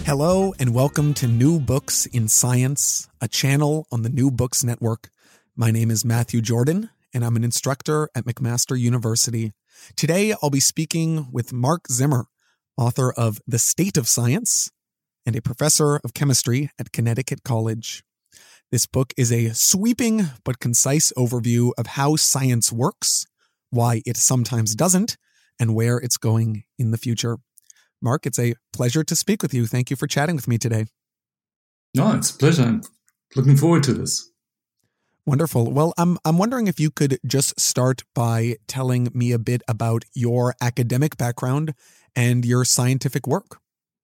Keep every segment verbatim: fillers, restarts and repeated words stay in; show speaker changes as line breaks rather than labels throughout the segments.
Hello and welcome to New Books in Science, a channel on the New Books Network. My name is Matthew Jordan, and I'm an instructor at McMaster University. Today, I'll be speaking with Mark Zimmer, author of The State of Science and a professor of chemistry at Connecticut College. This book is a sweeping but concise overview of how science works, why it sometimes doesn't, and where it's going in the future. Mark, it's a pleasure to speak with you. Thank you for chatting with me today.
No, it's a pleasure. I'm looking forward to this.
Wonderful. Well, I'm I'm wondering if you could just start by telling me a bit about your academic background and your scientific work.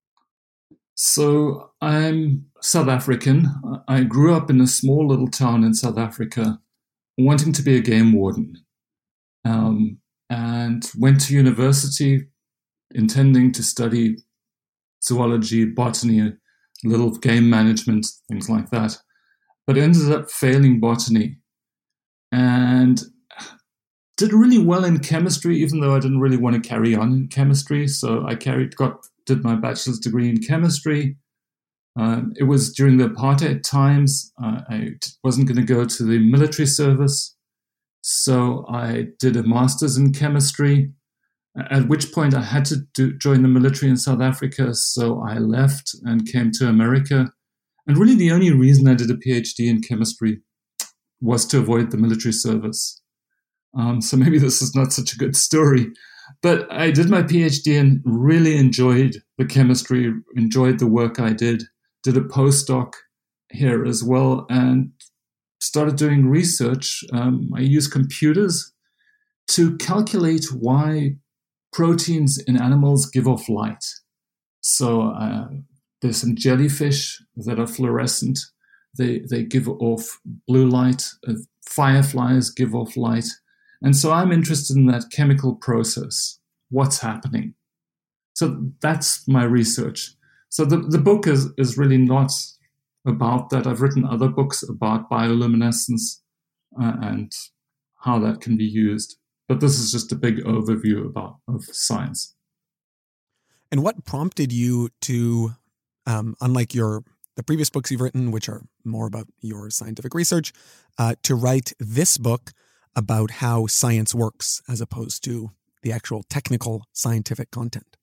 So I'm South African. I grew up in a small little town in South Africa, wanting to be a game warden, um, and went to university intending to study zoology, botany, a little game management, things like that, but ended up failing botany and did really well in chemistry, even though I didn't really want to carry on in chemistry. So I carried, got, did my bachelor's degree in chemistry. Um, it was during the apartheid times. Uh, I wasn't going to go to the military service, so I did a master's in chemistry. At which point I had to do, join the military in South Africa, so I left and came to America. And really the only reason I did a PhD in chemistry was to avoid the military service. Um, so maybe this is not such a good story. But I did my PhD and really enjoyed the chemistry, enjoyed the work I did, did a postdoc here as well, and started doing research. Um, I use computers to calculate why proteins in animals give off light. So uh, there's some jellyfish that are fluorescent. They they give off blue light. Uh, fireflies give off light. And so I'm interested in that chemical process. What's happening? So that's my research. So the, the book is, is really not about that. I've written other books about bioluminescence uh, and how that can be used. But this is just a big overview about of science.
And what prompted you to, um, unlike your the previous books you've written, which are more about your scientific research, uh, to write this book about how science works as opposed to the actual technical scientific content?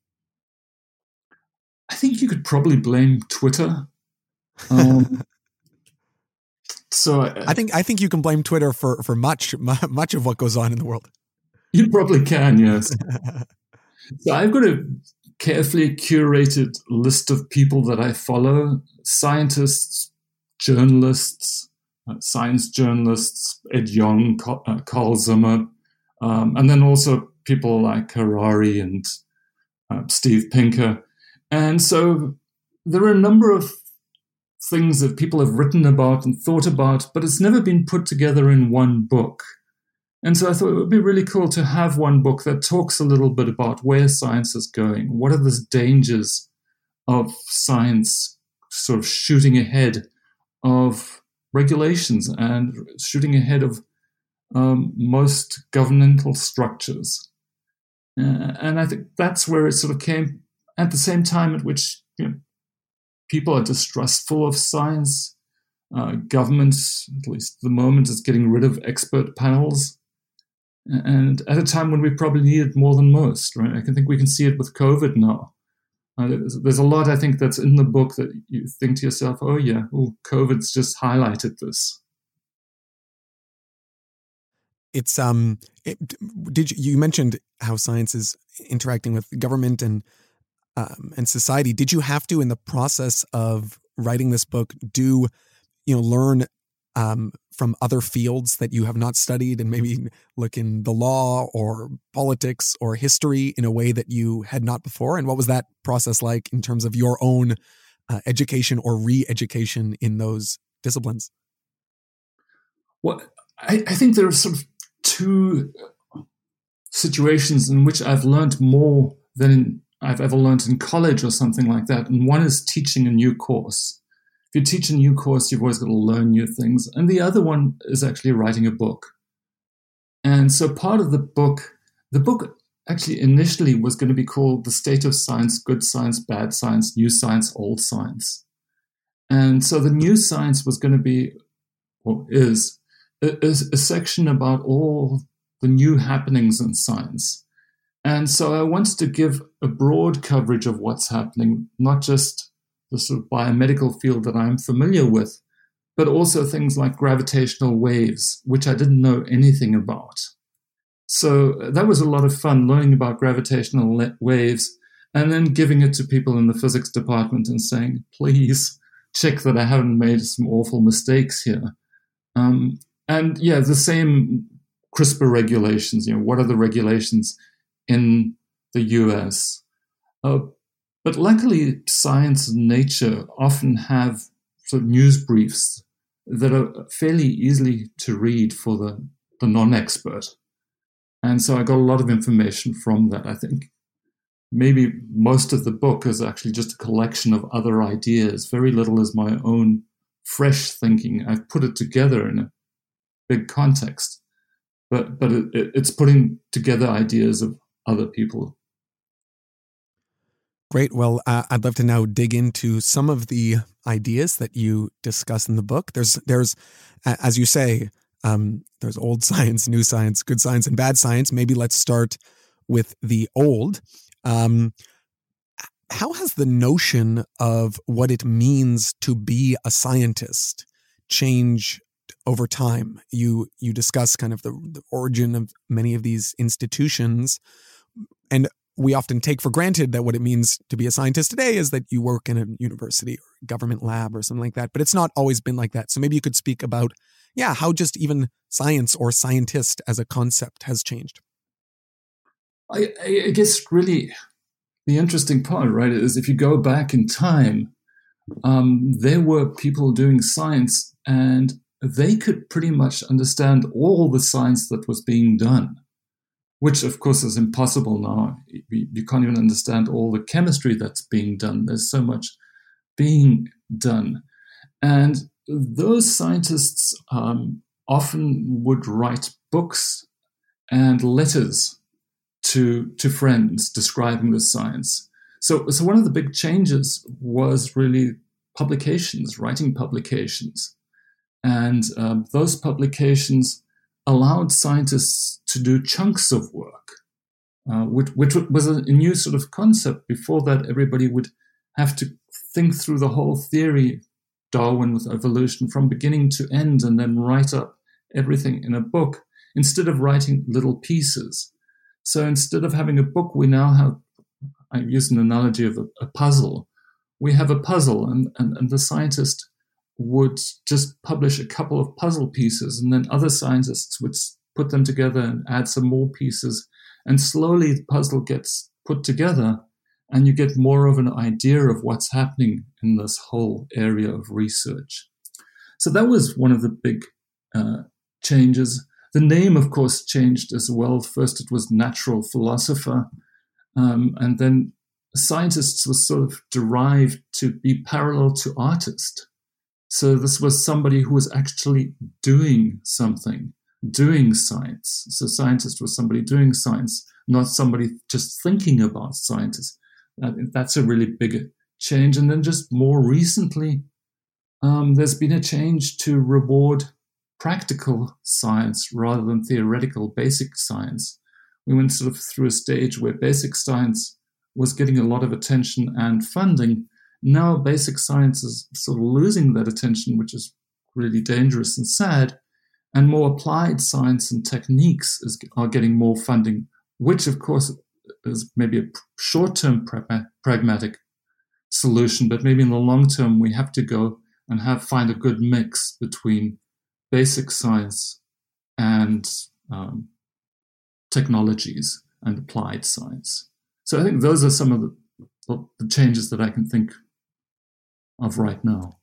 I think you could probably blame Twitter. Um, so I,
I think I think you can blame Twitter for for much much of what goes on in the world.
You probably can, yes. So I've got a carefully curated list of people that I follow: scientists, journalists, uh, science journalists, Ed Yong, uh, Carl Zimmer, um, and then also people like Harari and uh, Steve Pinker. And so there are a number of things that people have written about and thought about, but it's never been put together in one book. And so I thought it would be really cool to have one book that talks a little bit about where science is going. What are the dangers of science sort of shooting ahead of regulations and shooting ahead of um, most governmental structures? Uh, and I think that's where it sort of came at the same time at which, you know, people are distrustful of science. Uh, government, at least at the moment, is getting rid of expert panels. And at a time when we probably need it more than most, right? I can think we can see it with COVID now. Uh, there's, there's a lot, I think, that's in the book that you think to yourself, oh yeah, oh, COVID's just highlighted this.
It's um. It, did you, you mentioned how science is interacting with government and um, and society? Did you have to, in the process of writing this book, do you know learn um, from other fields that you have not studied, and maybe look in the law or politics or history in a way that you had not before? And what was that process like in terms of your own uh, education or re-education in those disciplines?
Well, I, I think there are sort of two situations in which I've learned more than I've ever learned in college or something like that. And one is teaching a new course. If you teach a new course, you've always got to learn new things. And the other one is actually writing a book. And so part of the book, the book actually initially was going to be called The State of Science, Good Science, Bad Science, New Science, Old Science. And so the new science was going to be, or is, a, a section about all the new happenings in science. And so I wanted to give a broad coverage of what's happening, not just the sort of biomedical field that I'm familiar with, but also things like gravitational waves, which I didn't know anything about. So that was a lot of fun learning about gravitational le- waves and then giving it to people in the physics department and saying, please check that I haven't made some awful mistakes here. Um, and yeah, the same CRISPR regulations, you know, what are the regulations in the U S? Uh, but luckily, science and nature often have sort of news briefs that are fairly easily to read for the, the non-expert. And so I got a lot of information from that. I think maybe most of the book is actually just a collection of other ideas. Very little is my own fresh thinking. I've put it together in a big context, but but it, it, it's putting together ideas of other people.
Great. Well, uh, I'd love to now dig into some of the ideas that you discuss in the book. There's, there's, as you say, um, there's old science, new science, good science, and bad science. Maybe let's start with the old. Um, how has the notion of what it means to be a scientist changed over time? You you discuss kind of the, the origin of many of these institutions, and we often take for granted that what it means to be a scientist today is that you work in a university or government lab or something like that, but it's not always been like that. So maybe you could speak about, yeah, how just even science or scientist as a concept has changed.
I, I guess really the interesting part, right, is if you go back in time, um, there were people doing science and they could pretty much understand all the science that was being done, which of course is impossible now. You, you can't even understand all the chemistry that's being done. There's so much being done. And those scientists um, often would write books and letters to, to friends describing the science. So, so one of the big changes was really publications, writing publications. And um, those publications allowed scientists to do chunks of work, uh, which, which was a, a new sort of concept. Before that, everybody would have to think through the whole theory, Darwin with evolution, from beginning to end, and then write up everything in a book, instead of writing little pieces. So instead of having a book, we now have, I use an analogy of a, a puzzle. We have a puzzle, and, and, and the scientist would just publish a couple of puzzle pieces, and then other scientists would put them together and add some more pieces, and slowly the puzzle gets put together, and you get more of an idea of what's happening in this whole area of research. So that was one of the big uh, changes. The name, of course, changed as well. First, it was natural philosopher, um, and then scientists were sort of derived to be parallel to artist. So this was somebody who was actually doing something, doing science. So scientist was somebody doing science, not somebody just thinking about science. That's a really big change. And then just more recently, um, there's been a change to reward practical science rather than theoretical basic science. We went sort of through a stage where basic science was getting a lot of attention and funding. Now basic science is sort of losing that attention, which is really dangerous and sad, and more applied science and techniques is, are getting more funding, which of course is maybe a short-term pra- pragmatic solution, but maybe in the long term we have to go and have find a good mix between basic science and um, technologies and applied science. So I think those are some of the, the changes that I can think of right now.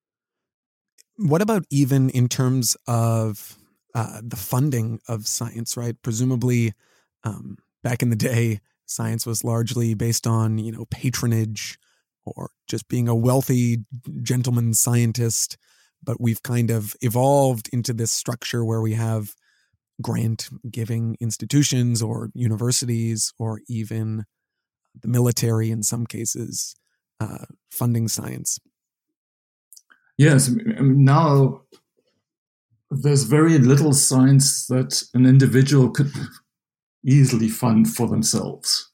What about even in terms of uh, the funding of science, right? Presumably, um, back in the day, science was largely based on, you know, patronage or just being a wealthy gentleman scientist. But we've kind of evolved into this structure where we have grant giving institutions or universities or even the military in some cases uh, funding science.
Yes, I mean, now there's very little science that an individual could easily fund for themselves.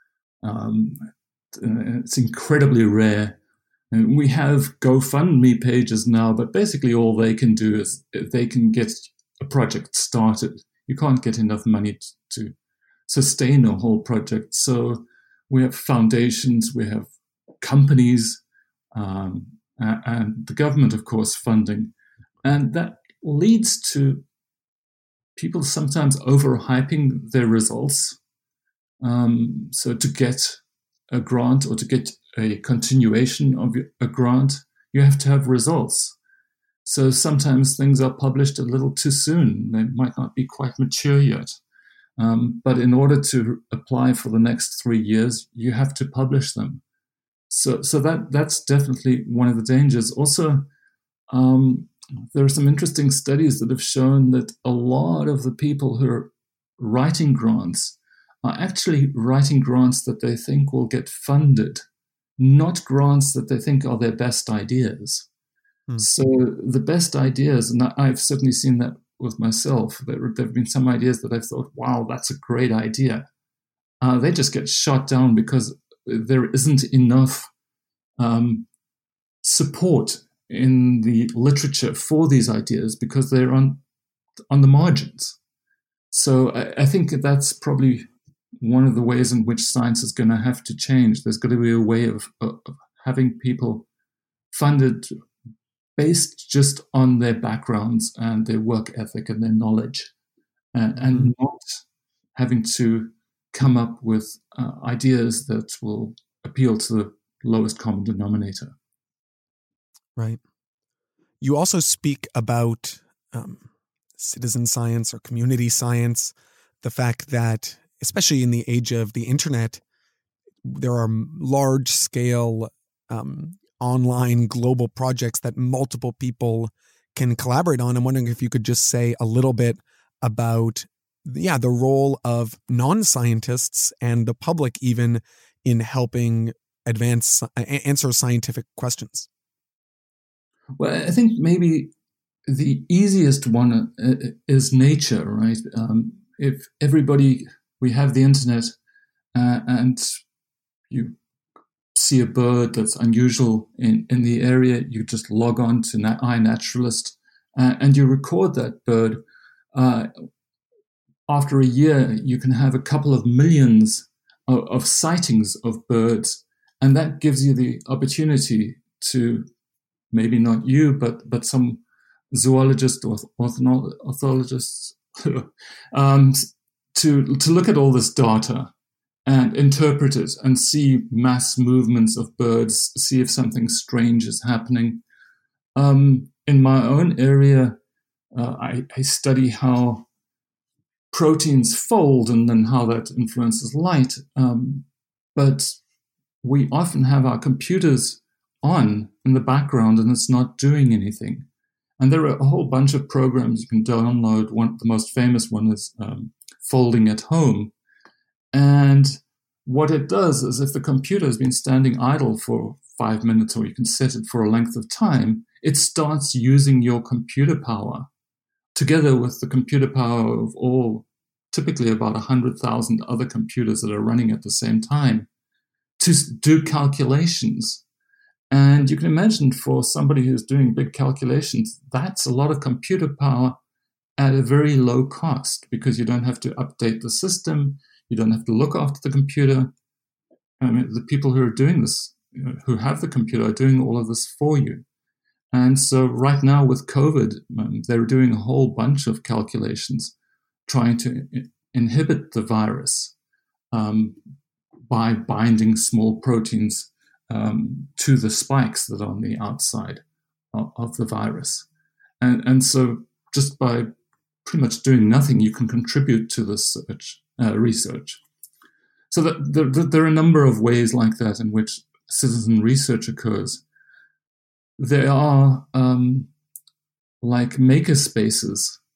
Um, it's incredibly rare. And we have GoFundMe pages now, but basically all they can do is they can get a project started. You can't get enough money to sustain a whole project. So we have foundations, we have companies, um, and the government, of course, funding. And that leads to people sometimes overhyping their results. Um, so to get a grant or to get a continuation of a grant, you have to have results. So sometimes things are published a little too soon. They might not be quite mature yet. Um, but in order to apply for the next three years, you have to publish them. So, so that that's definitely one of the dangers. Also, um, there are some interesting studies that have shown that a lot of the people who are writing grants are actually writing grants that they think will get funded, not grants that they think are their best ideas. Hmm. So the best ideas, and I've certainly seen that with myself, there have been some ideas that I've thought, wow, that's a great idea. Uh, they just get shot down because there isn't enough um, support in the literature for these ideas because they're on on the margins. So I, I think that's probably one of the ways in which science is going to have to change. There's got to be a way of, of having people funded based just on their backgrounds and their work ethic and their knowledge, and, and mm. not having to come up with uh, ideas that will appeal to the lowest common denominator.
Right. You also speak about um, citizen science or community science, the fact that, especially in the age of the internet, there are large-scale um, online global projects that multiple people can collaborate on. I'm wondering if you could just say a little bit about, yeah, the role of non-scientists and the public even in helping advance, answer scientific questions.
Well, I think maybe the easiest one is nature, right? Um, if everybody, we have the internet uh, and you see a bird that's unusual in, in the area, you just log on to iNaturalist uh, and you record that bird. Uh, after a year, you can have a couple of millions of, of sightings of birds, and that gives you the opportunity to, maybe not you, but but some zoologist or ornithologists, um, to to look at all this data and interpret it and see mass movements of birds, see if something strange is happening. Um, in my own area, uh, I, I study how proteins fold and then how that influences light. Um, but we often have our computers on in the background and it's not doing anything. And there are a whole bunch of programs you can download. One, the most famous one is um, Folding at Home. And what it does is if the computer has been standing idle for five minutes or you can set it for a length of time, it starts using your computer power together with the computer power of all, typically about one hundred thousand other computers that are running at the same time to do calculations. And you can imagine for somebody who's doing big calculations, that's a lot of computer power at a very low cost because you don't have to update the system. You don't have to look after the computer. I mean, the people who are doing this, you know, who have the computer, are doing all of this for you. And so right now with COVID, um, they're doing a whole bunch of calculations trying to I- inhibit the virus um, by binding small proteins um, to the spikes that are on the outside of, of the virus. And, and so just by pretty much doing nothing, you can contribute to this search, uh, research. So that there, there are a number of ways like that in which citizen research occurs. There are um, like maker spaces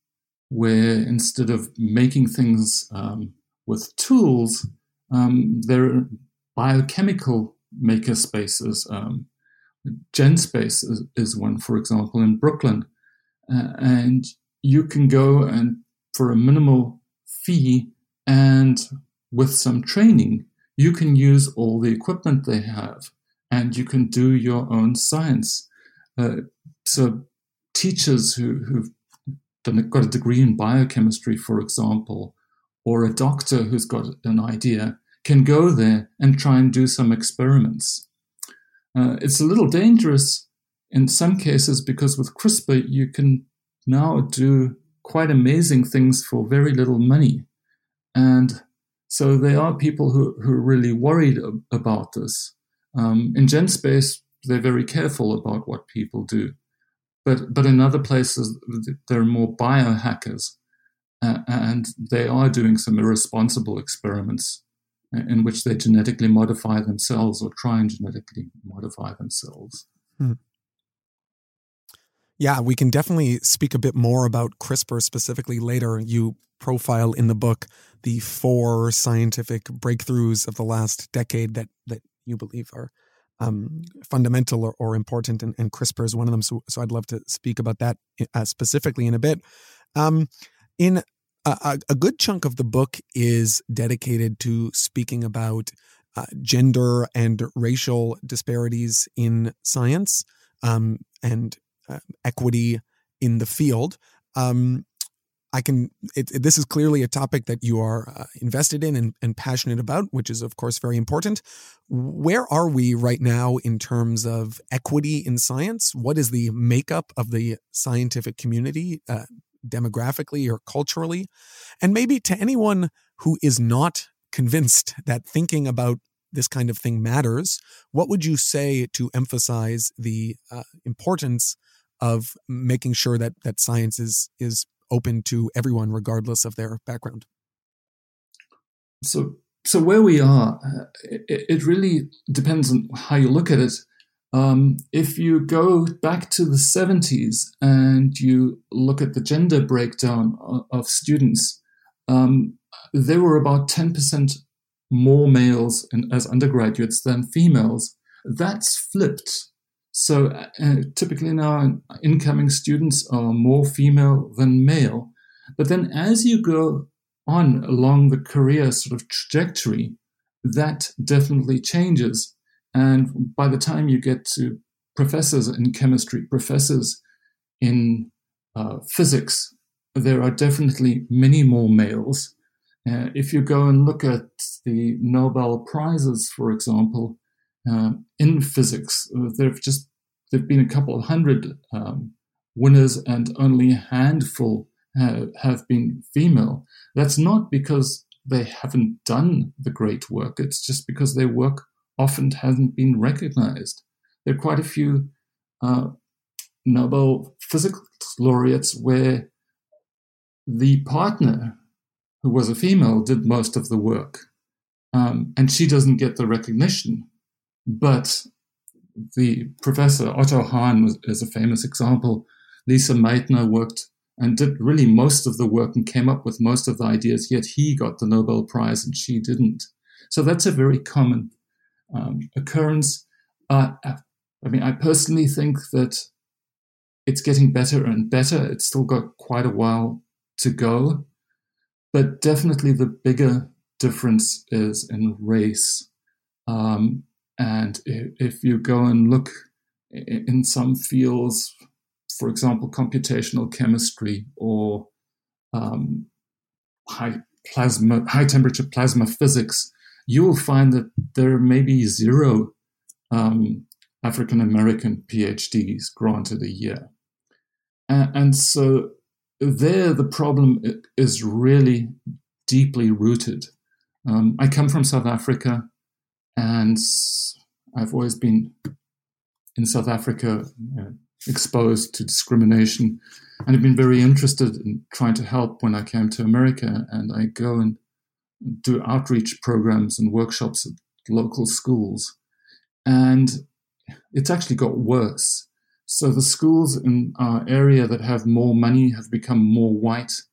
where instead of making things um, with tools, um, there are biochemical maker spaces. Um, GenSpace is, is one, for example, in Brooklyn. Uh, and you can go and for a minimal fee and with some training, you can use all the equipment they have and you can do your own science. Uh, so teachers who, who've done, got a degree in biochemistry, for example, or a doctor who's got an idea can go there and try and do some experiments. Uh, it's a little dangerous in some cases because with CRISPR, you can now do quite amazing things for very little money. And so there are people who, who are really worried ab- about this. Um, in GenSpace, they're very careful about what people do. But, but in other places, there are more biohackers, uh, and they are doing some irresponsible experiments in which they genetically modify themselves or try and genetically modify themselves.
Hmm. Yeah, we can definitely speak a bit more about CRISPR specifically later. You profile in the book the four scientific breakthroughs of the last decade that, that you believe are um, fundamental or, or important, and, and CRISPR is one of them. So, so I'd love to speak about that uh, specifically in a bit. Um, in a, a good chunk of the book is dedicated to speaking about uh, gender and racial disparities in science um, and uh, equity in the field. Um, I can. It, it, this is clearly a topic that you are uh, invested in and, and passionate about, which is, of course, very important. Where are we right now in terms of equity in science? What is the makeup of the scientific community, uh, demographically or culturally? And maybe to anyone who is not convinced that thinking about this kind of thing matters, what would you say to emphasize the uh, importance of making sure that that science is is open to everyone, regardless of their background?
So, so where we are, it, it really depends on how you look at it. Um, if you go back to the seventies and you look at the gender breakdown of, of students, um, there were about ten percent more males in, as undergraduates than females. That's flipped. So uh, typically now incoming students are more female than male. But then as you go on along the career sort of trajectory, that definitely changes. And by the time you get to professors in chemistry, professors in uh, physics, there are definitely many more males. Uh, if you go and look at the Nobel Prizes, for example, uh, in physics, uh, there have just there have been a couple of hundred um, winners, and only a handful uh, have been female. That's not because they haven't done the great work. It's just because their work often hasn't been recognized. There are quite a few uh, Nobel Physics laureates where the partner, who was a female, did most of the work. Um, and she doesn't get the recognition. But the professor, Otto Hahn, was, is a famous example. Lisa Meitner worked and did really most of the work and came up with most of the ideas, yet he got the Nobel Prize and she didn't. So that's a very common um, occurrence. Uh, I mean, I personally think that it's getting better and better. It's still got quite a while to go. But definitely the bigger difference is in race. Um, and if you go and look in some fields, for example, computational chemistry or um, high plasma, high temperature plasma physics, you will find that there are maybe zero um, African American PhDs granted a year. And, and so there the problem is really deeply rooted. Um, I come from South Africa, and I've always been in South Africa uh, exposed to discrimination, and I've been very interested in trying to help when I came to America, and I go and do outreach programs and workshops at local schools. And it's actually got worse. So the schools in our area that have more money have become more white.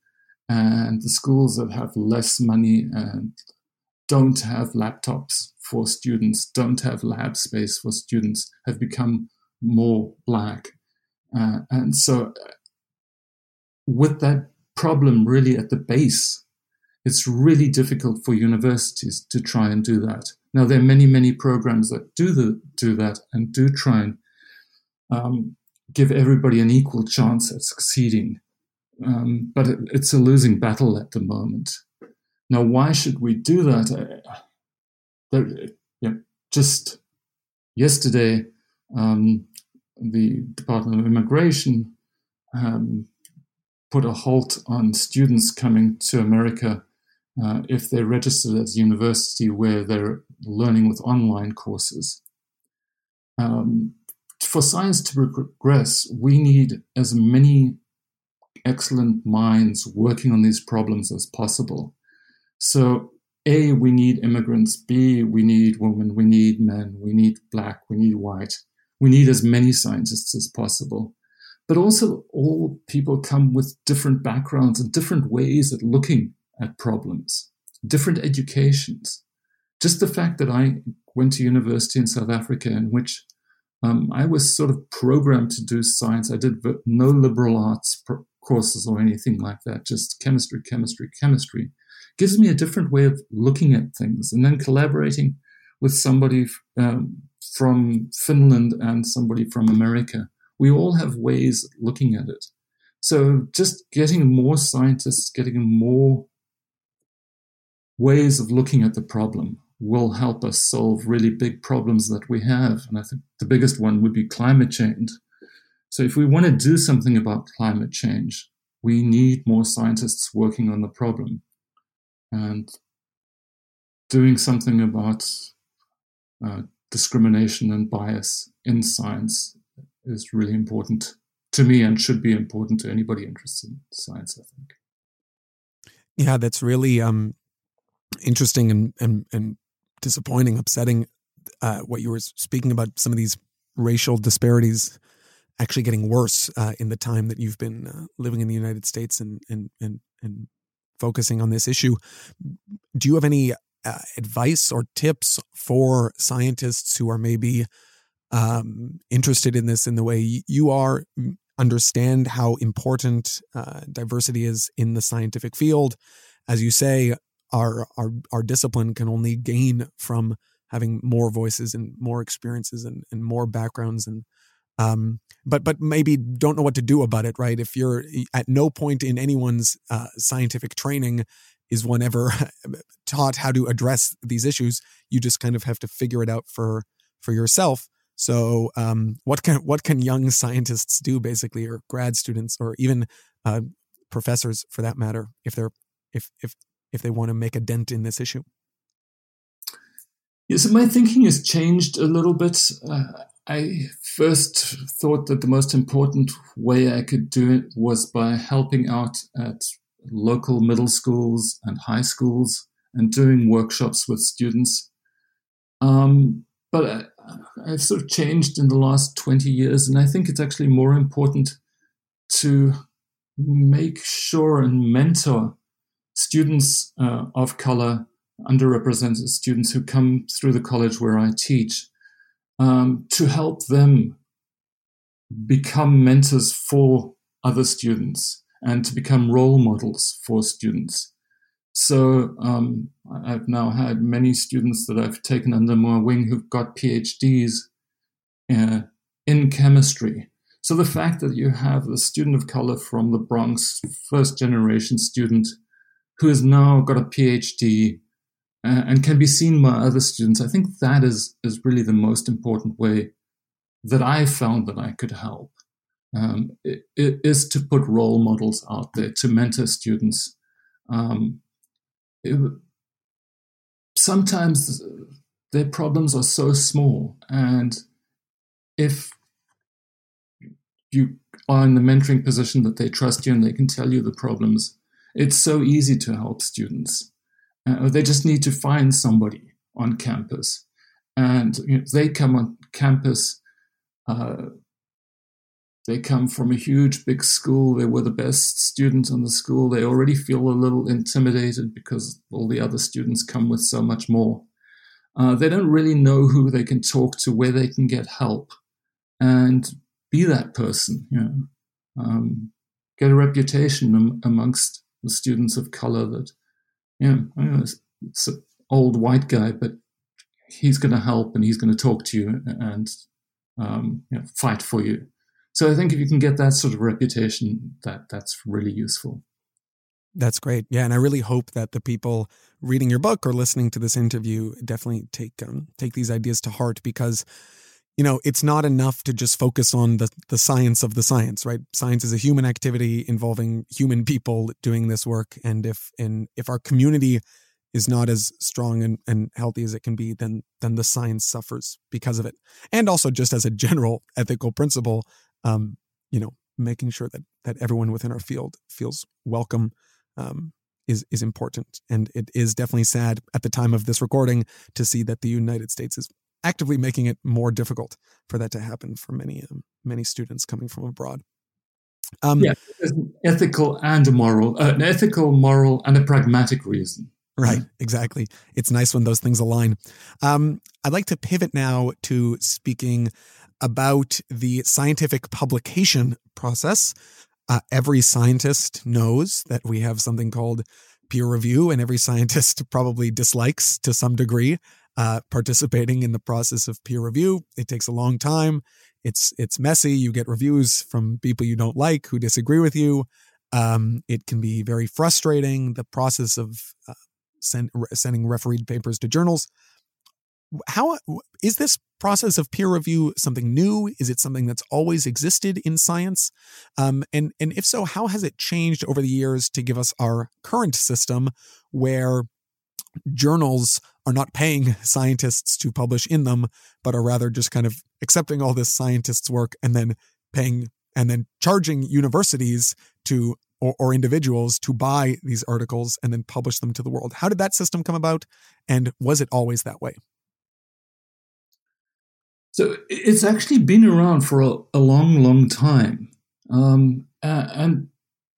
And the schools that have less money and don't have laptops for students, don't have lab space for students, have become more black. Uh, and so with that problem really at the base, it's really difficult for universities to try and do that. Now, there are many, many programs that do the, do that and do try and um, give everybody an equal chance at succeeding. Um, but it, it's a losing battle at the moment. Now, why should we do that? Uh, there, yeah, just yesterday, um, the Department of Immigration um, put a halt on students coming to America uh, if they're registered at a university where they're learning with online courses. Um, for science to progress, we need as many excellent minds working on these problems as possible. So, A, we need immigrants. B, we need women. We need men. We need black. We need white. We need as many scientists as possible. But also, all people come with different backgrounds and different ways of looking at problems, different educations. Just the fact that I went to university in South Africa in which um, I was sort of programmed to do science. I did no liberal arts pro- courses or anything like that, just chemistry, chemistry, chemistry. Gives me a different way of looking at things, and then collaborating with somebody um, from Finland and somebody from America. We all have ways of looking at it. So just getting more scientists, getting more ways of looking at the problem will help us solve really big problems that we have. And I think the biggest one would be climate change. So if we want to do something about climate change, we need more scientists working on the problem. And doing something about uh, discrimination and bias in science is really important to me and should be important to anybody interested in science, I think.
Yeah, that's really um, interesting and, and, and disappointing, upsetting, uh, what you were speaking about, some of these racial disparities actually getting worse uh, in the time that you've been uh, living in the United States and, and, and, and focusing on this issue. Do you have any uh, advice or tips for scientists who are maybe um, interested in this in the way you are, understand how important uh, diversity is in the scientific field? As you say, our, our, our discipline can only gain from having more voices and more experiences and, and more backgrounds and Um, but but maybe don't know what to do about it, right? If you're at no point in anyone's uh, scientific training is one ever taught how to address these issues. You just kind of have to figure it out for for yourself. So um, what can what can young scientists do, basically, or grad students, or even uh, professors, for that matter, if they're if if if they want to make a dent in this issue?
Yeah, so my thinking has changed a little bit. Uh, I first thought that the most important way I could do it was by helping out at local middle schools and high schools and doing workshops with students. Um, but I, I've sort of changed in the last twenty years, and I think it's actually more important to make sure and mentor students uh, of color, underrepresented students who come through the college where I teach, um, to help them become mentors for other students and to become role models for students. So um, I've now had many students that I've taken under my wing who've got PhDs uh, in chemistry. So the fact that you have a student of color from the Bronx, first generation student, who has now got a PhD uh, and can be seen by other students, I think that is, is really the most important way that I found that I could help. Um, it, it is to put role models out there, to mentor students. Um, it, sometimes their problems are so small, and if you are in the mentoring position that they trust you and they can tell you the problems, it's so easy to help students. Uh, they just need to find somebody on campus. And you know, they come on campus uh, they come from a huge, big school. They were the best students in the school. They already feel a little intimidated because all the other students come with so much more. Uh, they don't really know who they can talk to, where they can get help, and be that person. You know, um, get a reputation am- amongst the students of color that, you know, I know it's, it's an old white guy, but he's going to help and he's going to talk to you and um, you know, fight for you. So I think if you can get that sort of reputation, that that's really useful.
That's great. Yeah. And I really hope that the people reading your book or listening to this interview definitely take um, take these ideas to heart, because, you know, it's not enough to just focus on the, the science of the science, right? Science is a human activity involving human people doing this work. And if in if our community is not as strong and, and healthy as it can be, then then the science suffers because of it. And also just as a general ethical principle, um, you know, making sure that that everyone within our field feels welcome um, is is important. And it is definitely sad at the time of this recording to see that the United States is actively making it more difficult for that to happen for many um, many students coming from abroad. Um,
yeah, there's an ethical and a moral, uh, an ethical, moral, and a pragmatic reason.
Right, exactly. It's nice when those things align. Um, I'd like to pivot now to speaking about the scientific publication process. Uh, every scientist knows that we have something called peer review, and every scientist probably dislikes to some degree uh, participating in the process of peer review. It takes a long time. It's it's messy. You get reviews from people you don't like who disagree with you. Um, it can be very frustrating, the process of uh, send, re- sending refereed papers to journals. How is this process of peer review something new? Is it something that's always existed in science? Um, and, and if so, how has it changed over the years to give us our current system where journals are not paying scientists to publish in them, but are rather just kind of accepting all this scientists' work and then paying and then charging universities to or, or individuals to buy these articles and then publish them to the world? How did that system come about? And was it always that way?
So it's actually been around for a, a long, long time. Um, uh, and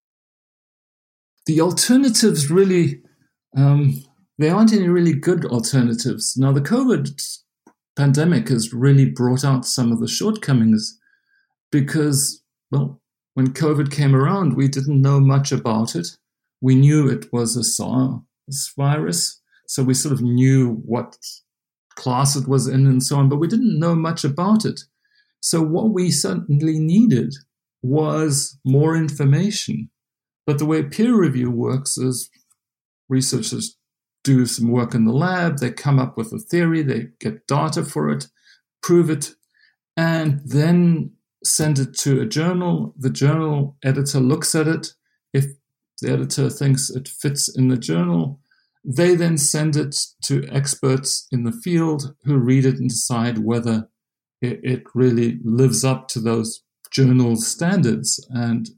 the alternatives really, um, there aren't any really good alternatives. Now, the COVID pandemic has really brought out some of the shortcomings because, well, when COVID came around, we didn't know much about it. We knew it was a SARS virus, so we sort of knew what class it was in and so on, but we didn't know much about it. So what we certainly needed was more information. But the way peer review works is researchers do some work in the lab, they come up with a theory, they get data for it, prove it, and then send it to a journal. The journal editor looks at it. If the editor thinks it fits in the journal, they then send it to experts in the field who read it and decide whether it, it really lives up to those journal standards and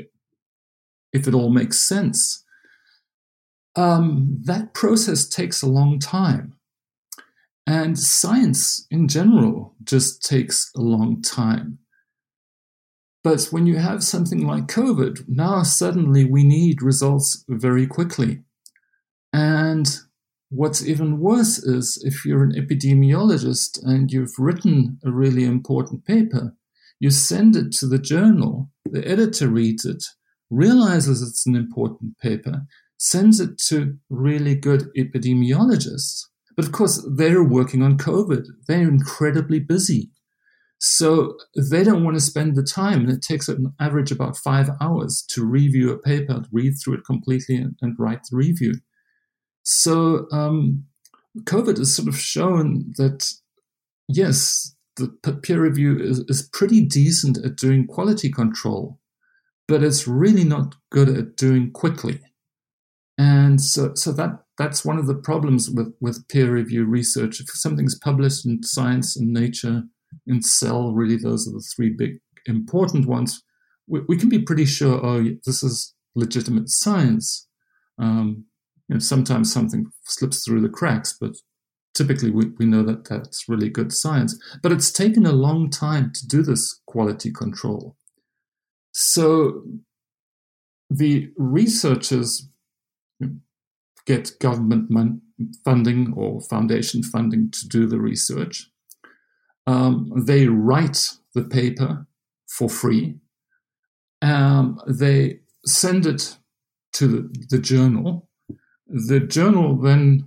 if it all makes sense. Um, that process takes a long time. And science in general just takes a long time. But when you have something like COVID, now suddenly we need results very quickly. And what's even worse is if you're an epidemiologist and you've written a really important paper, you send it to the journal, the editor reads it, realizes it's an important paper, sends it to really good epidemiologists. But of course, they're working on COVID. They're incredibly busy. So they don't want to spend the time, and it takes an average about five hours to review a paper, read through it completely, and, and write the review. So um, COVID has sort of shown that, yes, the peer review is, is pretty decent at doing quality control, but it's really not good at doing quickly. And so, so that that's one of the problems with, with peer review research. If something's published in Science and Nature, in Cell, really those are the three big important ones, we, we can be pretty sure, oh, this is legitimate science. Um, you know, sometimes something slips through the cracks, but typically we, we know that that's really good science. But it's taken a long time to do this quality control. So the researchers get government mon- funding or foundation funding to do the research. Um, they write the paper for free. Um, they send it to the, the journal. The journal then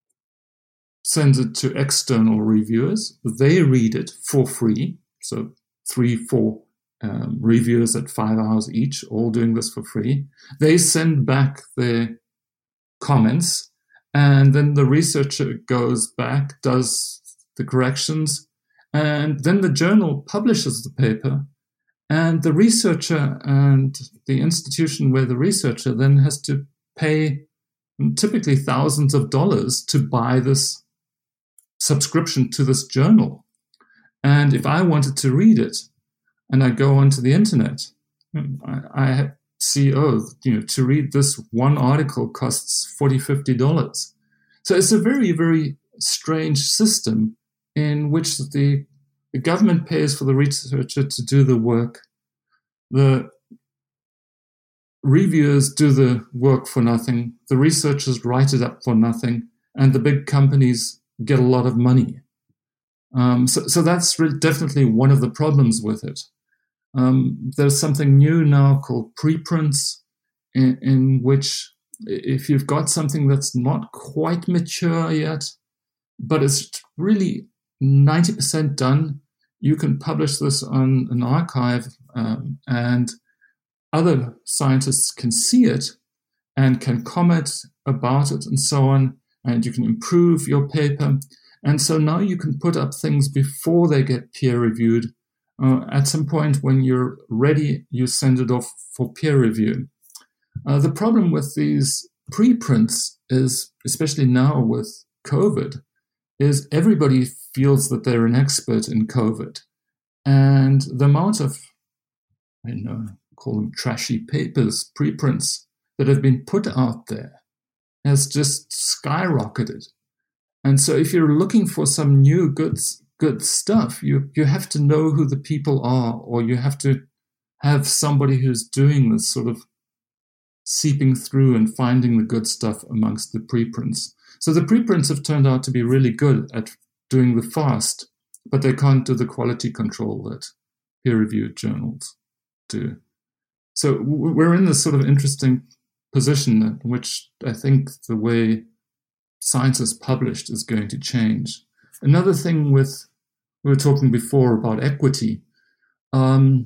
sends it to external reviewers. They read it for free. So three, four um, reviewers at five hours each, all doing this for free. They send back their comments, and then the researcher goes back, does the corrections, and then the journal publishes the paper, and the researcher and the institution where the researcher then has to pay typically thousands of dollars to buy this subscription to this journal. And if I wanted to read it and I go onto the internet, I, I see, oh, you know, to read this one article costs forty dollars, fifty dollars. So it's a very, very strange system in which the, the government pays for the researcher to do the work. The reviewers do the work for nothing. The researchers write it up for nothing. And the big companies get a lot of money. Um, so, so that's really definitely one of the problems with it. Um, there's something new now called preprints, in, in which if you've got something that's not quite mature yet, but it's really ninety percent done, you can publish this on an archive, um, and other scientists can see it and can comment about it and so on, and you can improve your paper. And so now you can put up things before they get peer-reviewed. Uh, at some point when you're ready, you send it off for peer review. Uh, the problem with these preprints is, especially now with COVID, is everybody feels that they're an expert in COVID. And the amount of, I don't know, call them trashy papers, preprints, that have been put out there has just skyrocketed. And so if you're looking for some new good, good stuff, you, you have to know who the people are, or you have to have somebody who's doing this sort of seeping through and finding the good stuff amongst the preprints. So the preprints have turned out to be really good at doing the fast, but they can't do the quality control that peer-reviewed journals do. So we're in this sort of interesting position in which I think the way science is published is going to change. Another thing with, we were talking before about equity. Um,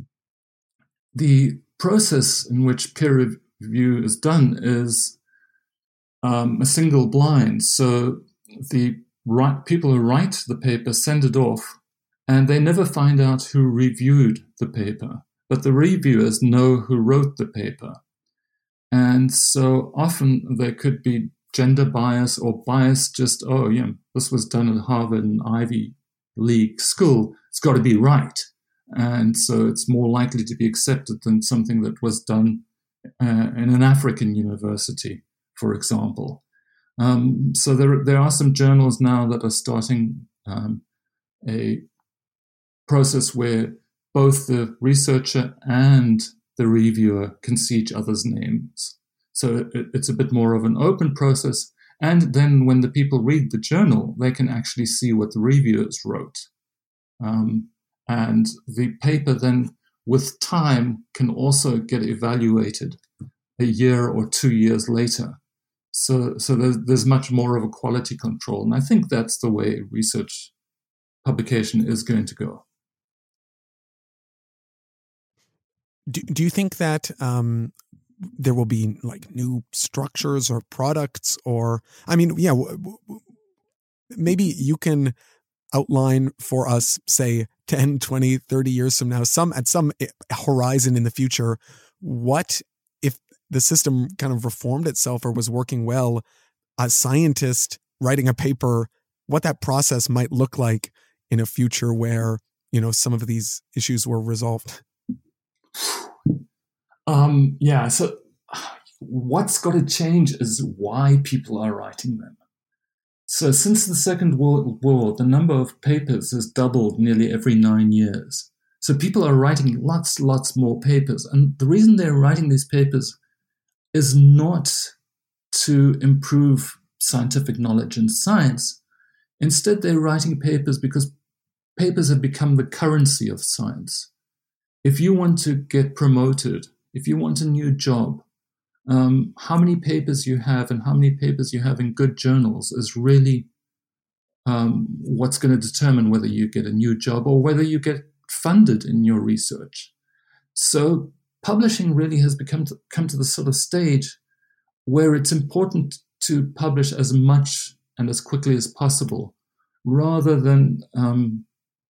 the process in which peer review is done is um, a single blind. So the right, people who write the paper send it off, and they never find out who reviewed the paper, but the reviewers know who wrote the paper. And so often there could be gender bias or bias just, oh, yeah, this was done at Harvard and Ivy League school. It's got to be right. And so it's more likely to be accepted than something that was done uh, in an African university, for example. Um, so there, there are some journals now that are starting um, a process where both the researcher and the reviewer can see each other's names. So it, it's a bit more of an open process. And then when the people read the journal, they can actually see what the reviewers wrote. Um, and the paper then, with time, can also get evaluated a year or two years later. So, so there's, there's much more of a quality control. And I think that's the way research publication is going to go.
Do, do you think that um, there will be like new structures or products, or, I mean, yeah, w- w- maybe you can outline for us, say ten, twenty, thirty years from now, some at some horizon in the future, what if the system kind of reformed itself or was working well, a scientist writing a paper, what that process might look like in a future where, you know, some of these issues were resolved?
Um, yeah, so what's got to change is why people are writing them. So since the Second World War, the number of papers has doubled nearly every nine years. So people are writing lots, lots more papers. And the reason they're writing these papers is not to improve scientific knowledge and science. Instead, they're writing papers because papers have become the currency of science. If you want to get promoted, if you want a new job, um, how many papers you have and how many papers you have in good journals is really um, what's going to determine whether you get a new job or whether you get funded in your research. So publishing really has become to, come to the sort of stage where it's important to publish as much and as quickly as possible, rather than um,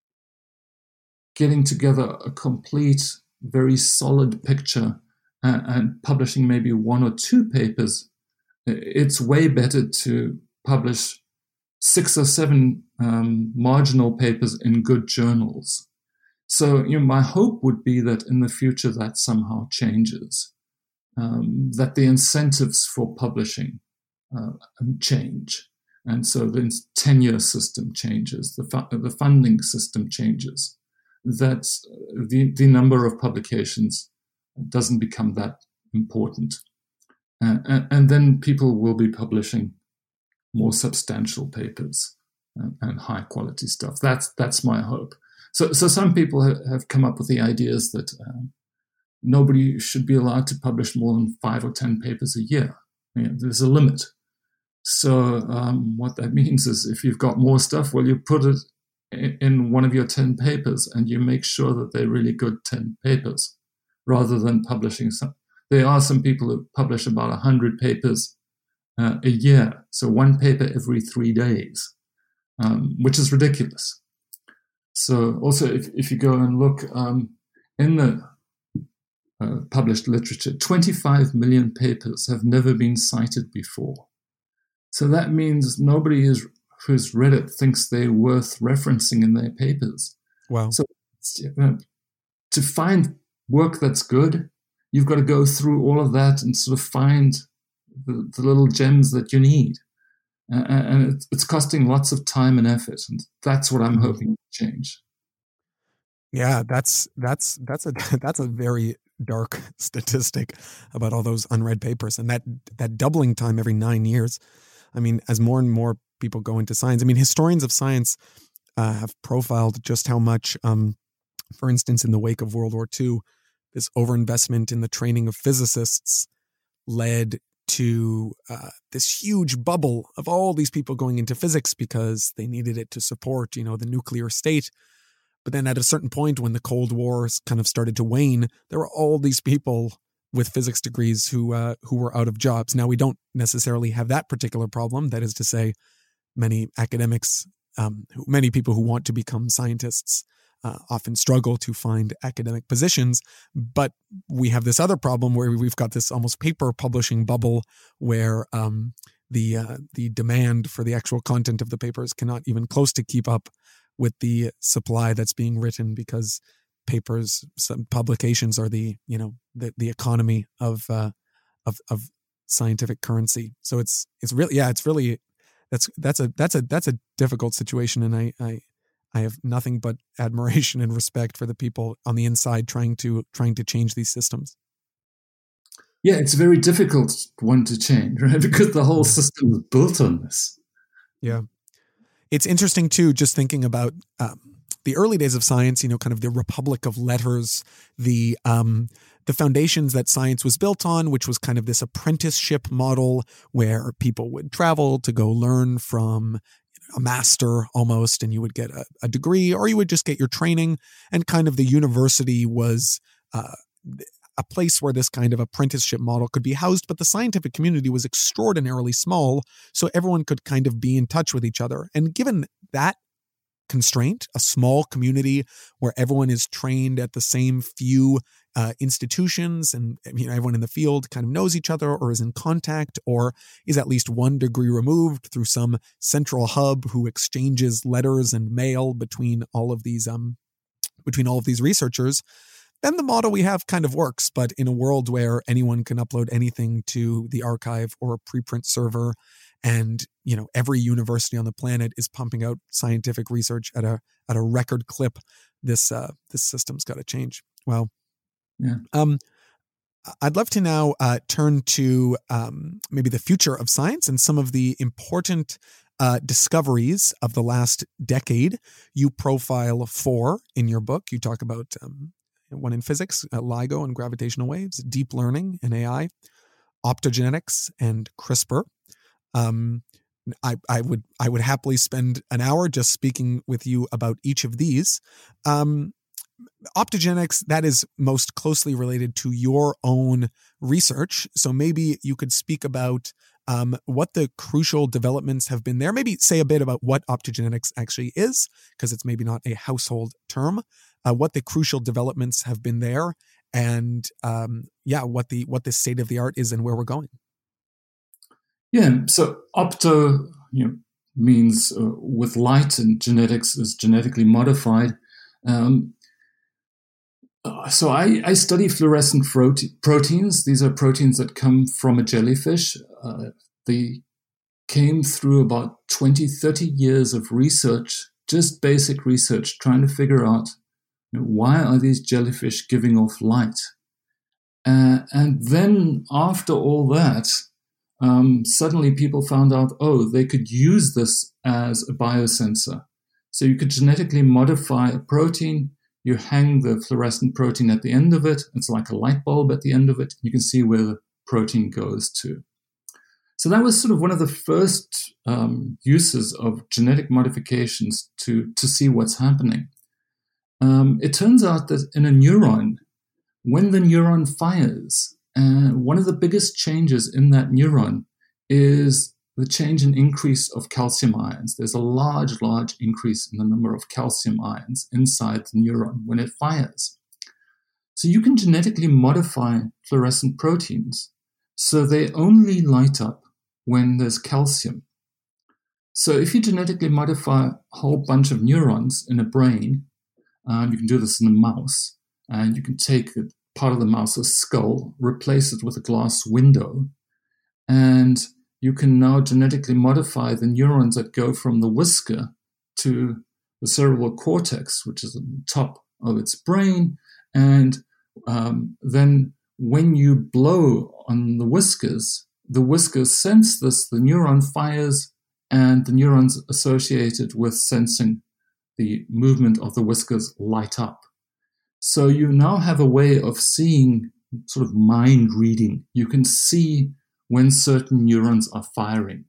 getting together a complete, very solid picture and, and publishing maybe one or two papers. It's way better to publish six or seven um, marginal papers in good journals. So, you know, my hope would be that in the future that somehow changes, um, that the incentives for publishing uh, change. And so the tenure system changes, the, fu- the funding system changes, that the, the number of publications doesn't become that important. Uh, and, and then people will be publishing more substantial papers and, and high quality stuff. That's that's my hope. So, so some people ha- have come up with the ideas that um, nobody should be allowed to publish more than five or ten papers a year. You know, there's a limit. So um, what that means is if you've got more stuff, well, you put it in, in one of your ten papers and you make sure that they're really good ten papers rather than publishing some. There are some people who publish about one hundred papers uh, a year, so one paper every three days, um, which is ridiculous. So also, if, if you go and look um, in the uh, published literature, twenty-five million papers have never been cited before. So that means nobody is, who's read it thinks they're worth referencing in their papers.
Wow.
So uh, to find work that's good, you've got to go through all of that and sort of find the, the little gems that you need. Uh, and it's, it's costing lots of time and effort. And that's what I'm hoping to change.
Yeah, that's that's that's a that's a very dark statistic about all those unread papers, and that that doubling time every nine years. I mean, as more and more people go into science, I mean, historians of science uh, have profiled just how much, um, for instance, in the wake of World War Two, this overinvestment in the training of physicists led to uh, this huge bubble of all these people going into physics because they needed it to support, you know, the nuclear state. But then at a certain point when the Cold War kind of started to wane, there were all these people with physics degrees who uh, who were out of jobs. Now, we don't necessarily have that particular problem. That is to say, many academics, um, many people who want to become scientists uh, often struggle to find academic positions. But we have this other problem where we've got this almost paper publishing bubble where um, the uh, the demand for the actual content of the papers cannot even close to keep up with the supply that's being written, because papers, some publications are the, you know, the, the economy of, uh, of, of scientific currency. So it's, it's really, yeah, it's really, that's, that's a, that's a, that's a difficult situation. And I, I, I have nothing but admiration and respect for the people on the inside trying to, trying to change these systems.
Yeah, it's a very difficult one to change, right? Because the whole system is built on this.
Yeah. It's interesting, too, just thinking about um, the early days of science, you know, kind of the republic of letters, the um, the foundations that science was built on, which was kind of this apprenticeship model where people would travel to go learn from a master almost, and you would get a, a degree or you would just get your training. And kind of the university was uh, a place where this kind of apprenticeship model could be housed, but the scientific community was extraordinarily small, so everyone could kind of be in touch with each other. And given that constraint, a small community where everyone is trained at the same few uh, institutions, and you know everyone in the field kind of knows each other or is in contact or is at least one degree removed through some central hub who exchanges letters and mail between all of these um between all of these researchers, then the model we have kind of works. But in a world where anyone can upload anything to the archive or a preprint server, and you know every university on the planet is pumping out scientific research at a at a record clip, this uh, this system's got to change. Well,
yeah.
Um, I'd love to now uh, turn to um, maybe the future of science and some of the important uh, discoveries of the last decade. You profile four in your book. You talk about um, one in physics, uh, LIGO and gravitational waves, deep learning and A I, optogenetics and CRISPR. Um, I, I would I would happily spend an hour just speaking with you about each of these. Um, Optogenetics, that is most closely related to your own research. So maybe you could speak about um, what the crucial developments have been there. Maybe say a bit about what optogenetics actually is, because it's maybe not a household term. Uh, what the crucial developments have been there, and um, yeah, what the what the state of the art is and where we're going.
Yeah. So opto, you know, means uh, with light, and genetics is genetically modified. Um, Uh, so I, I study fluorescent prote- proteins. These are proteins that come from a jellyfish. Uh, they came through about twenty, thirty years of research, just basic research, trying to figure out, you know, why are these jellyfish giving off light? Uh, and then after all that, um, suddenly people found out, oh, they could use this as a biosensor. So you could genetically modify a protein. You hang the fluorescent protein at the end of it. It's like a light bulb at the end of it. You can see where the protein goes to. So that was sort of one of the first um, uses of genetic modifications to, to see what's happening. Um, it turns out that in a neuron, when the neuron fires, uh, one of the biggest changes in that neuron is the change in increase of calcium ions. There's a large, large increase in the number of calcium ions inside the neuron when it fires. So you can genetically modify fluorescent proteins so they only light up when there's calcium. So if you genetically modify a whole bunch of neurons in a brain, um, you can do this in a mouse, and you can take a part of the mouse's skull, replace it with a glass window, and you can now genetically modify the neurons that go from the whisker to the cerebral cortex, which is on the top of its brain. And um, then when you blow on the whiskers, the whiskers sense this, the neuron fires, and the neurons associated with sensing the movement of the whiskers light up. So you now have a way of seeing sort of mind reading. You can see when certain neurons are firing.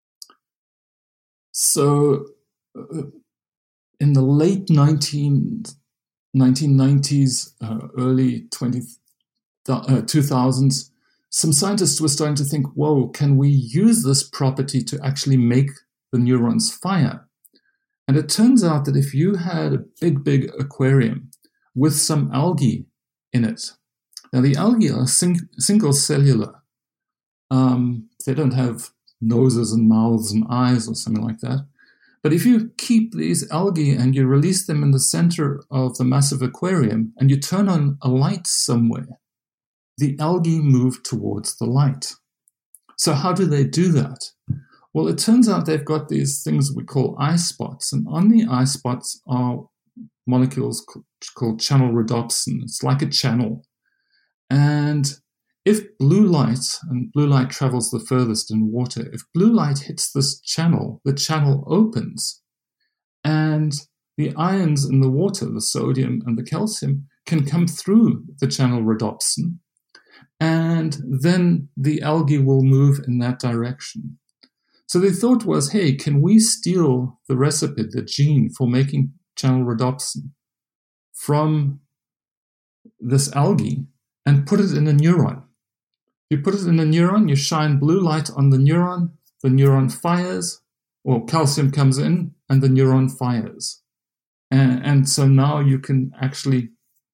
So uh, in the late nineteen, nineteen nineties, uh, early twenty, uh, two thousands, some scientists were starting to think, whoa, can we use this property to actually make the neurons fire? And it turns out that if you had a big, big aquarium with some algae in it, now the algae are sing- single cellular. Um, they don't have noses and mouths and eyes or something like that. But if you keep these algae and you release them in the center of the massive aquarium and you turn on a light somewhere, the algae move towards the light. So how do they do that? Well, it turns out they've got these things we call eye spots. And on the eye spots are molecules called channel rhodopsin. It's like a channel. And if blue light, and blue light travels the furthest in water, if blue light hits this channel, the channel opens, and the ions in the water, the sodium and the calcium, can come through the channel rhodopsin, and then the algae will move in that direction. So the thought was, hey, can we steal the recipe, the gene for making channel rhodopsin from this algae and put it in a neuron? You put it in a neuron, you shine blue light on the neuron, the neuron fires, or calcium comes in, and the neuron fires. And, and so now you can actually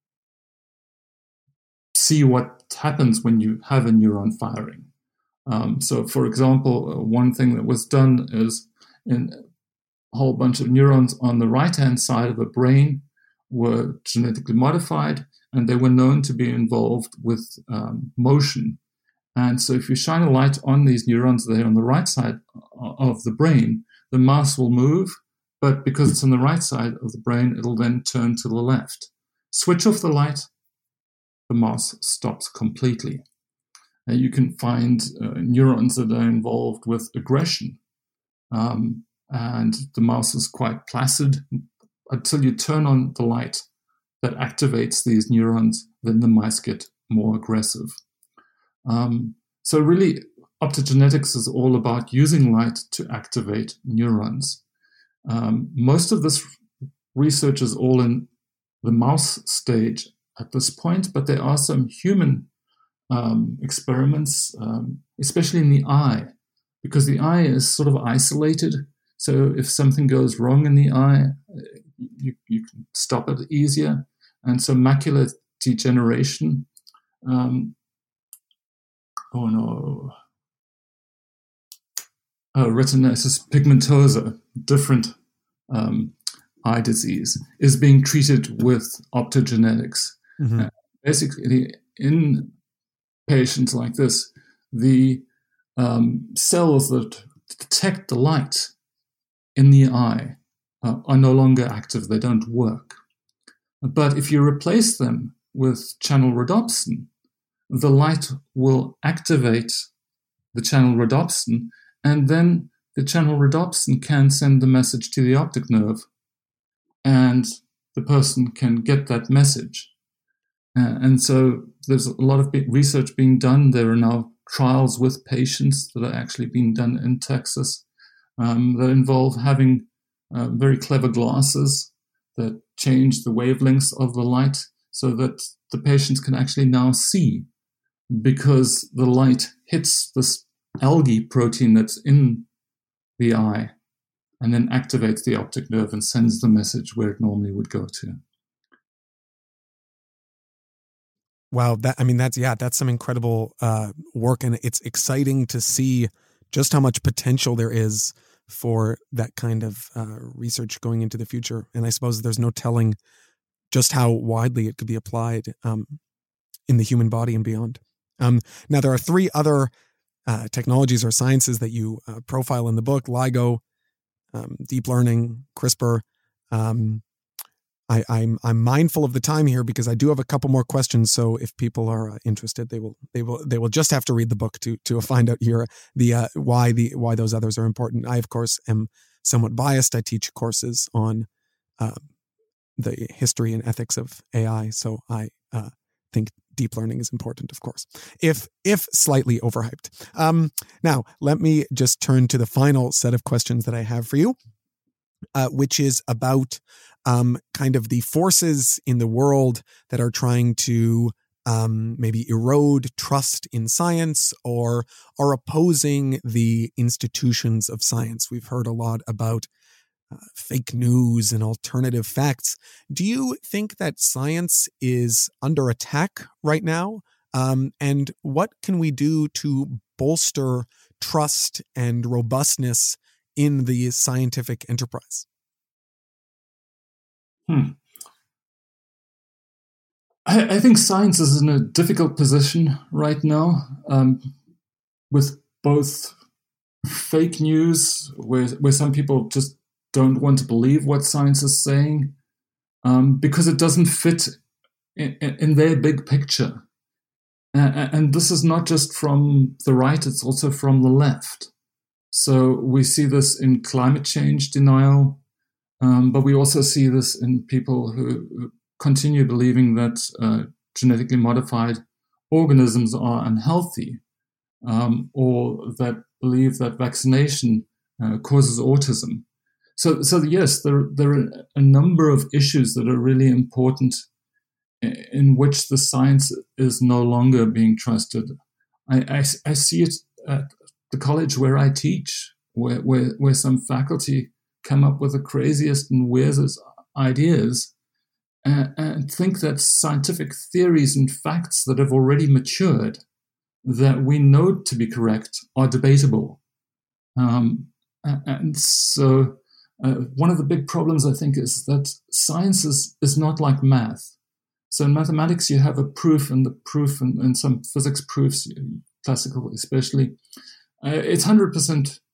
see what happens when you have a neuron firing. Um, so, for example, one thing that was done is in a whole bunch of neurons on the right-hand side of the brain were genetically modified, and they were known to be involved with um, motion. And so if you shine a light on these neurons there on the right side of the brain, the mouse will move, but because it's on the right side of the brain, it'll then turn to the left. Switch off the light, the mouse stops completely. Uh, you can find uh, neurons that are involved with aggression, um, and the mouse is quite placid until you turn on the light that activates these neurons. Then the mice get more aggressive. Um, so really, optogenetics is all about using light to activate neurons. Um, most of this research is all in the mouse stage at this point, but there are some human um, experiments, um, especially in the eye, because the eye is sort of isolated. So if something goes wrong in the eye, you, you can stop it easier. And so macular degeneration, um, oh no, oh, retinitis pigmentosa, different um, eye disease, is being treated with optogenetics. Mm-hmm. Uh, basically, in patients like this, the um, cells that detect the light in the eye uh, are no longer active. They don't work. But if you replace them with channel rhodopsin, the light will activate the channel rhodopsin, and then the channel rhodopsin can send the message to the optic nerve, and the person can get that message. Uh, and so there's a lot of research being done. There are now trials with patients that are actually being done in Texas um, that involve having uh, very clever glasses that change the wavelengths of the light so that the patients can actually now see, because the light hits this algae protein that's in the eye and then activates the optic nerve and sends the message where it normally would go to.
Wow, that I mean, that's, yeah, that's some incredible uh, work, and it's exciting to see just how much potential there is for that kind of uh, research going into the future. And I suppose there's no telling just how widely it could be applied um, in the human body and beyond. Um, now, there are three other uh, technologies or sciences that you uh, profile in the book: LIGO, um, deep learning, CRISPR. Um, I, I'm I'm mindful of the time here because I do have a couple more questions. So if people are uh, interested, they will they will they will just have to read the book to to find out here the uh, why the why those others are important. I of course am somewhat biased. I teach courses on uh, the history and ethics of A I, so I uh, think deep learning is important, of course, if if slightly overhyped. Um, now let me just turn to the final set of questions that I have for you, uh, which is about Um, kind of the forces in the world that are trying to um, maybe erode trust in science or are opposing the institutions of science. We've heard a lot about uh, fake news and alternative facts. Do you think that science is under attack right now? Um, and what can we do to bolster trust and robustness in the scientific enterprise?
Hmm. I, I think science is in a difficult position right now, um, with both fake news, where where some people just don't want to believe what science is saying, um, because it doesn't fit in, in their big picture. Uh, and this is not just from the right; it's also from the left. So we see this in climate change denial. Um, but we also see this in people who continue believing that uh, genetically modified organisms are unhealthy, um, or that believe that vaccination uh, causes autism. So, so yes, there, there are a number of issues that are really important in which the science is no longer being trusted. I, I, I see it at the college where I teach, where, where, where some faculty come up with the craziest and weirdest ideas uh, and think that scientific theories and facts that have already matured, that we know to be correct, are debatable. Um, and so uh, one of the big problems, I think, is that science is, is not like math. So in mathematics, you have a proof, and the proof and, and some physics proofs, classical especially, uh, it's one hundred percent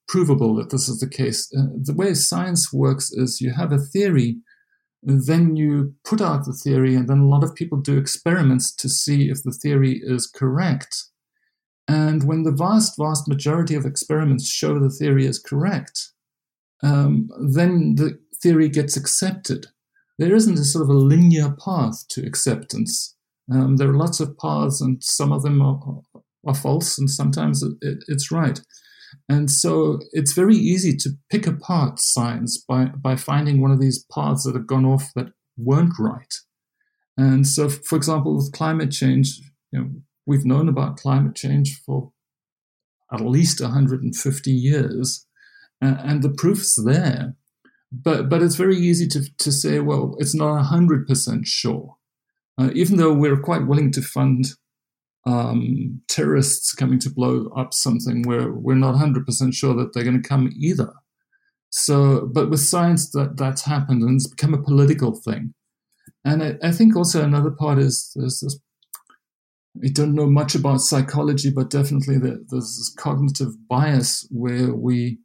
provable that this is the case. Uh, the way science works is you have a theory, then you put out the theory, and then a lot of people do experiments to see if the theory is correct. And when the vast, vast majority of experiments show the theory is correct, um, then the theory gets accepted. There isn't a sort of a linear path to acceptance. Um, there are lots of paths, and some of them are, are false, and sometimes it, it, it's right. And so it's very easy to pick apart science by, by finding one of these paths that have gone off that weren't right. And so, for example, with climate change, you know, we've known about climate change for at least one hundred fifty years, uh, and the proof's there. But but it's very easy to, to say, well, it's not one hundred percent sure. Uh, even though we're quite willing to fund um, terrorists coming to blow up something where we're not one hundred percent sure that they're going to come either. So, but with science, that, that's happened, and it's become a political thing. And I, I think also another part is there's this, I don't know much about psychology, but definitely there's this cognitive bias where we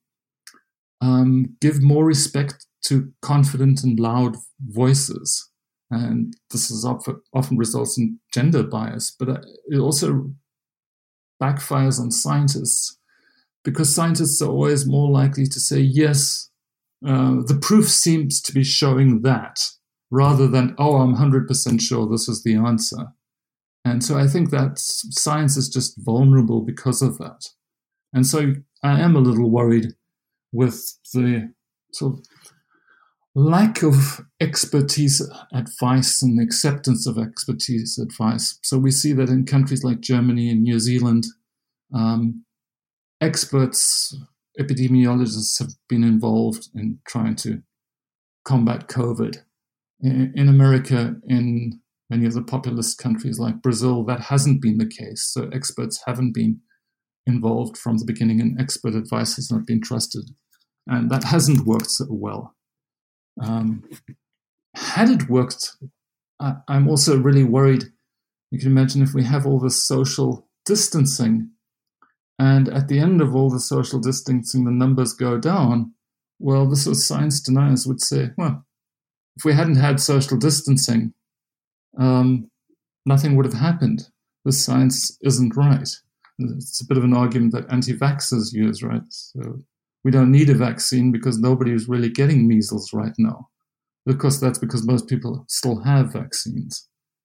um, give more respect to confident and loud voices. And this is often, often results in gender bias, but it also backfires on scientists because scientists are always more likely to say, yes, uh, the proof seems to be showing that, rather than, oh, I'm one hundred percent sure this is the answer. And so I think that science is just vulnerable because of that. And so I am a little worried with the sort of lack of expertise advice and acceptance of expertise advice. So we see that in countries like Germany and New Zealand, um, experts, epidemiologists have been involved in trying to combat COVID. In, in America, in many of the populist countries like Brazil, that hasn't been the case. So experts haven't been involved from the beginning, and expert advice has not been trusted. And that hasn't worked so well. Um, had it worked, I, I'm also really worried. You can imagine if we have all this social distancing, and at the end of all the social distancing, the numbers go down. Well, this was science deniers would say, well, if we hadn't had social distancing, um, nothing would have happened. The science isn't right. It's a bit of an argument that anti-vaxxers use, right? So we don't need a vaccine because nobody is really getting measles right now. Of course, that's because most people still have vaccines.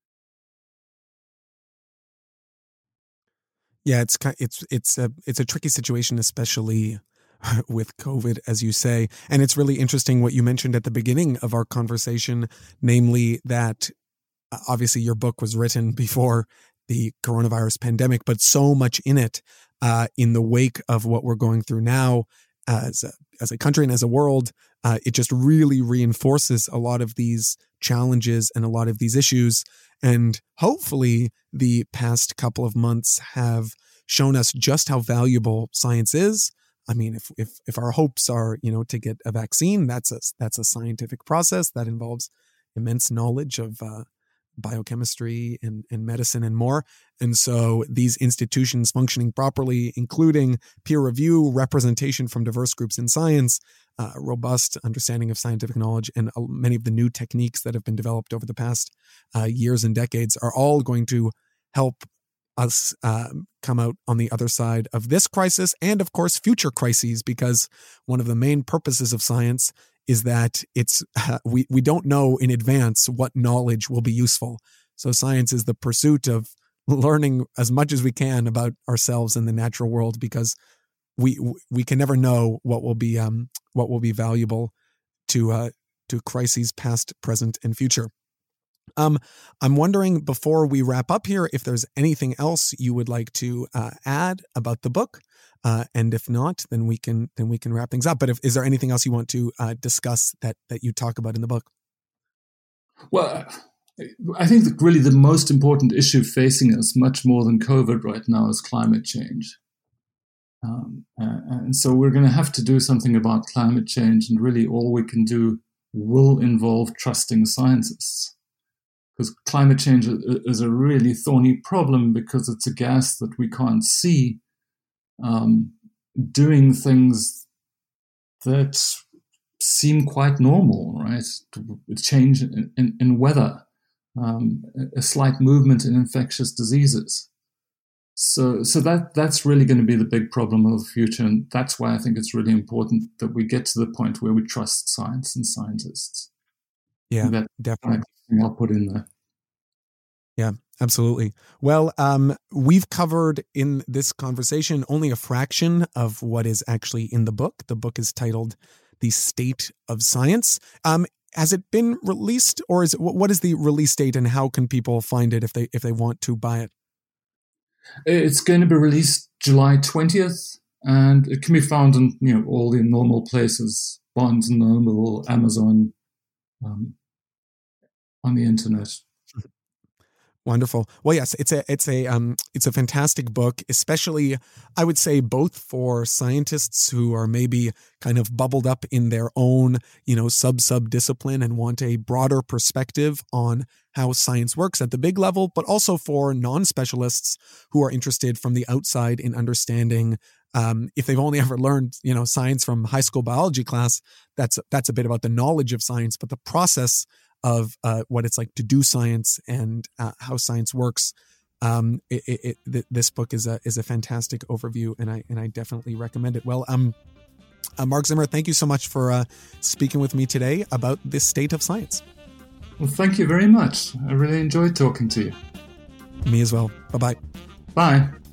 Yeah, it's it's it's a it's a tricky situation, especially with COVID, as you say. And it's really interesting what you mentioned at the beginning of our conversation, namely that obviously your book was written before the coronavirus pandemic, but so much in it, uh, in the wake of what we're going through now as a, as a country and as a world, uh, it just really reinforces a lot of these challenges and a lot of these issues. And hopefully the past couple of months have shown us just how valuable science is. I mean, if if if our hopes are, you know, to get a vaccine, that's a that's a scientific process that involves immense knowledge of uh, biochemistry and, and medicine and more. And so these institutions functioning properly, including peer review, representation from diverse groups in science, uh, robust understanding of scientific knowledge, and uh, many of the new techniques that have been developed over the past uh, years and decades are all going to help us uh, come out on the other side of this crisis and, of course, future crises, because one of the main purposes of science is that it's uh, we, we don't know in advance what knowledge will be useful. So science is the pursuit of learning as much as we can about ourselves and the natural world, because we we can never know what will be um what will be valuable to uh, to crises past, present, and future. Um, I'm wondering, before we wrap up here, if there's anything else you would like to uh, add about the book, uh, and if not, then we can then we can wrap things up. But if, is there anything else you want to uh, discuss that that you talk about in the book?
Well, I think that really the most important issue facing us, much more than COVID right now, is climate change. Um, and so we're going to have to do something about climate change, and really all we can do will involve trusting scientists. Because climate change is a really thorny problem, because it's a gas that we can't see um, doing things that seem quite normal, right? A change in, in, in weather, um, a slight movement in infectious diseases. So, so that that's really going to be the big problem of the future, and that's why I think it's really important that we get to the point where we trust science and scientists.
Yeah,
that,
definitely.
I'll put in there.
Yeah, absolutely. Well, um, we've covered in this conversation only a fraction of what is actually in the book. The book is titled "The State of Science." Um, has it been released, or is it, what is the release date, and how can people find it if they if they want to buy it?
It's going to be released July twentieth, and it can be found in you know all the normal places: Barnes and Noble, Amazon, um, on the internet.
Wonderful. Well, yes, it's a it's a um it's a fantastic book, especially I would say both for scientists who are maybe kind of bubbled up in their own, you know, sub sub discipline and want a broader perspective on how science works at the big level, but also for non-specialists who are interested from the outside in understanding. Um, if they've only ever learned, you know, science from high school biology class, that's that's a bit about the knowledge of science, but the process of uh, what it's like to do science and uh, how science works. Um, it, it, it, this book is a is a fantastic overview, and I and I definitely recommend it. Well, um, uh, Mark Zimmer, thank you so much for uh, speaking with me today about the state of science.
Well, thank you very much. I really enjoyed talking to you.
Me as well. Bye-bye.
Bye.